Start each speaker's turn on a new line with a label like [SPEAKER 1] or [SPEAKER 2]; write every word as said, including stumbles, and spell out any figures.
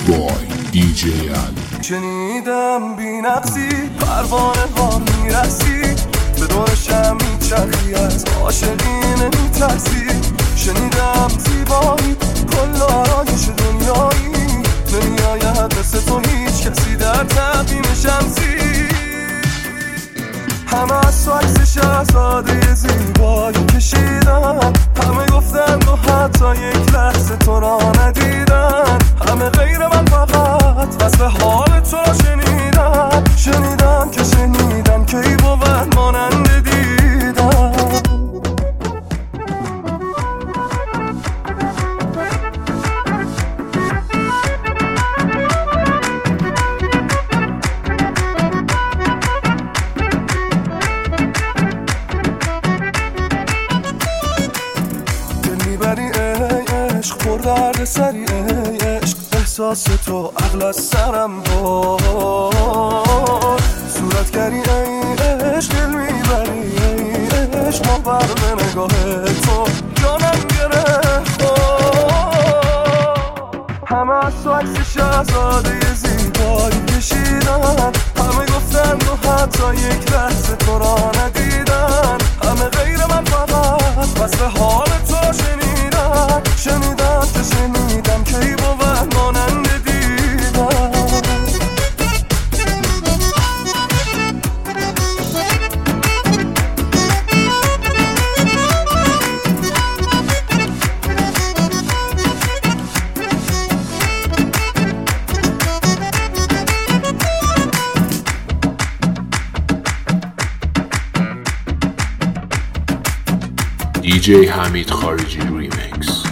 [SPEAKER 1] بای دی جی علی.
[SPEAKER 2] شنیدم بی نقصی پروانه ها میرسی، به دورشم میچرخی از عاشقین میترسی. شنیدم زیبایی کل آرایش دنیایی، نمیاید مثل تو هیچ کسی در تقویم شمسی. همه از تو عکس شهزاده زیبایی کشیدن، همه گفتن و حتی یک لحظه تو را ندیدن. همه غیر من فقط از به حال تو را شنیدن. شنیدم که شنیدم که ای بود مانند دیدم. پر درد سری ای عشق، احساس تو عقل از سرم برد. صورتگری ای عشق دل میبری ای عشق، ما برد نگاه تو جانم گرفت. همه از تو عکس شهزاده زیبایی کشیدن، همه گفتن و حتی یک لحظه تو را ندیدن. همه غیر من فقط بس به حال تو شنیدن. شنیدم که شنیدم که ای بود مانند دیدم.
[SPEAKER 1] دی جی حمید خارجی ریمیکس.